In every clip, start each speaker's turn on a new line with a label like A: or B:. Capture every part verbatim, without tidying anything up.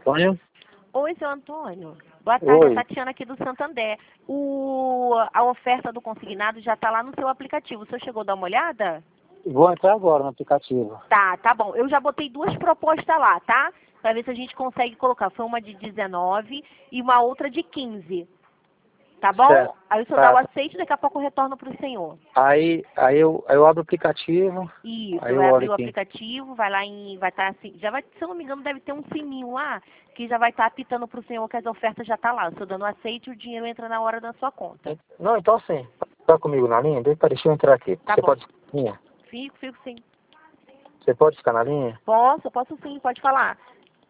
A: Antônio?
B: Oi, seu Antônio. Boa tarde,
A: Oi.
B: a Tatiana aqui do Santander. O, a oferta do consignado já está lá no seu aplicativo. O senhor chegou a dar uma olhada?
A: Vou entrar agora no aplicativo.
B: Tá, tá bom. Eu já botei duas propostas lá, tá? Para ver se a gente consegue colocar. Foi uma de dezenove e uma outra de quinze. Tá bom?
A: Certo.
B: Aí o senhor
A: Tá.
B: dá o aceite e daqui a pouco eu retorno para o senhor.
A: Aí, aí, eu, aí eu abro o aplicativo.
B: Isso,
A: Aí eu
B: vai
A: olho
B: abrir o
A: aqui.
B: aplicativo, vai lá em. Vai estar assim. Já vai, se eu não me engano, deve ter um sininho lá que já vai estar apitando para o senhor que as ofertas já tá lá. O senhor dando o aceite e o dinheiro entra na hora da sua conta.
A: Não, então assim, tá comigo na linha? Deixa deixa eu entrar aqui.
B: Tá
A: Você
B: bom.
A: pode ficar na linha?
B: Fico, fico sim.
A: Você pode ficar na linha?
B: Posso, posso sim, pode falar.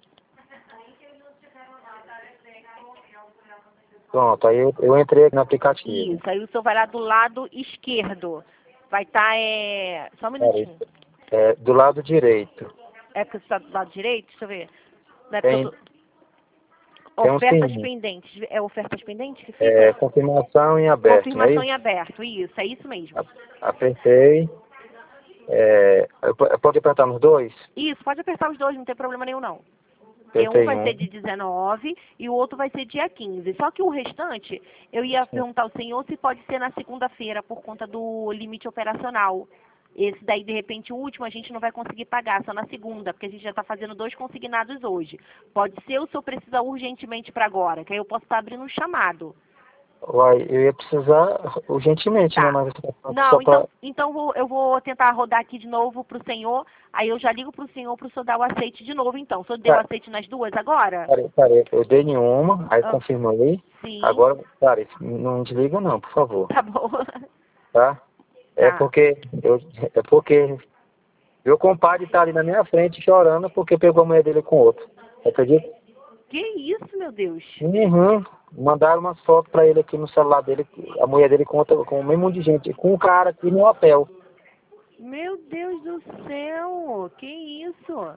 A: Pronto, aí eu, eu entrei no aplicativo.
B: Isso, aí o senhor vai lá do lado esquerdo. Vai estar, é... Só um minutinho.
A: É, do lado direito.
B: É porque você está do lado direito? Deixa eu ver. Não é
A: Tem,
B: porque eu tô...
A: tem um
B: Ofertas
A: sininho.
B: pendentes. É ofertas pendentes que
A: É,
B: fica?
A: confirmação em aberto, não é
B: Confirmação
A: isso?
B: em aberto. Isso, é isso mesmo.
A: A- Apertei. É, eu, po- eu posso apertar nos dois?
B: Isso, pode apertar os dois, não tem problema nenhum não. Porque um
A: Apertei
B: vai ser
A: um.
B: de dezenove e o outro vai ser dia quinze. Só que o restante, eu ia perguntar ao senhor se pode ser na segunda-feira por conta do limite operacional. Esse daí, de repente, o último a gente não vai conseguir pagar, só na segunda, porque a gente já está fazendo dois consignados hoje. Pode ser ou o senhor precisa urgentemente para agora, que aí eu posso estar abrindo um chamado.
A: Uai, eu ia precisar urgentemente, né?
B: Tá.
A: Mas você tá falando só
B: Não,
A: pra...
B: então, então vou- eu vou tentar rodar aqui de novo para o senhor, aí eu já ligo para o senhor para o senhor dar o aceite de novo, então. O senhor deu o
A: Tá,
B: aceite nas duas agora?
A: parei, parei. Eu dei nenhuma, aí
B: Ah,
A: confirmei.
B: sim,
A: Agora, cara, não desliga não, por favor.
B: tá bom.
A: Tá? É
B: Tá.
A: porque... Eu, é porque... Meu compadre tá ali na minha frente chorando porque pegou a mulher dele com outro. Acredita?
B: Que isso, meu Deus?
A: Uhum. Mandaram umas fotos pra ele aqui no celular dele, a mulher dele com, outra, com o mesmo monte de gente, com um cara aqui no hotel.
B: Meu Deus do céu, que isso?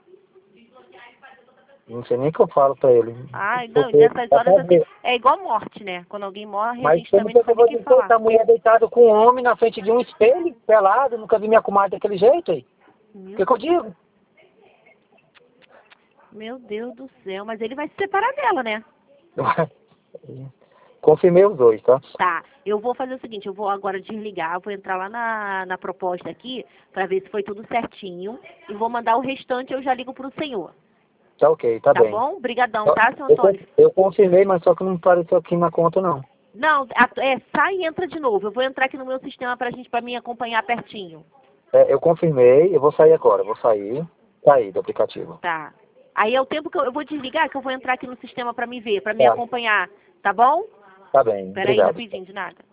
A: Não sei nem o que eu falo pra ele.
B: Ai, não,
A: Porque,
B: nessas
A: dá
B: horas
A: pra
B: assim,
A: ver.
B: é igual morte, né? Quando alguém morre, a
A: Mas
B: gente
A: como
B: também
A: que
B: não
A: eu
B: sabe
A: vou
B: o que
A: dizer,
B: falar.
A: essa mulher deitada com um homem na frente de um espelho, pelado, nunca vi minha comadre daquele jeito aí. O
B: Meu,
A: que, que eu digo?
B: meu Deus do céu, mas ele vai se separar dela, né?
A: Confirmei os dois, tá?
B: Tá, eu vou fazer o seguinte, eu vou agora desligar, vou entrar lá na, na proposta aqui, pra ver se foi tudo certinho, e vou mandar o restante, eu já ligo pro senhor.
A: Tá ok, tá,
B: Tá
A: bem.
B: bom? Obrigadão,
A: Só-
B: tá, seu
A: Eu, con-
B: Antônio?
A: eu confirmei, mas só que não apareceu aqui na conta, não.
B: Não, a- é, sai e entra de novo. Eu vou entrar aqui no meu sistema pra gente, pra mim acompanhar pertinho.
A: É, eu confirmei, eu vou sair agora, eu vou sair, sair do aplicativo.
B: Tá. Aí é o tempo que eu, eu vou desligar, que eu vou entrar aqui no sistema pra me ver, pra me
A: Tá,
B: acompanhar. Tá bom?
A: tá bem,
B: Peraí,
A: obrigado.
B: rapidinho, de nada.